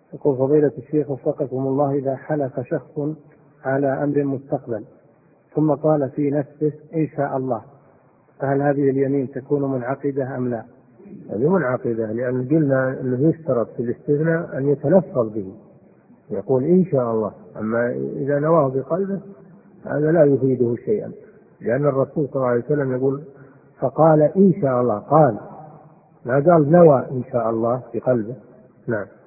يقول فضيلة الشيخ وفقكم الله، إذا حلف شخص على أمر مستقبل ثم قال في نفسه إن شاء الله، فهل هذه اليمين تكون منعقدة أم لا؟ هذه منعقدة، لأن قلنا أنه يشترط في الاستثناء أن يتلفظ به، يقول إن شاء الله. أما إذا نواه بقلبه هذا لا يفيده شيئا، لأن الرسول صلى الله عليه وسلم يقول فقال إن شاء الله، قال، لا قال نوى إن شاء الله بقلبه. نعم.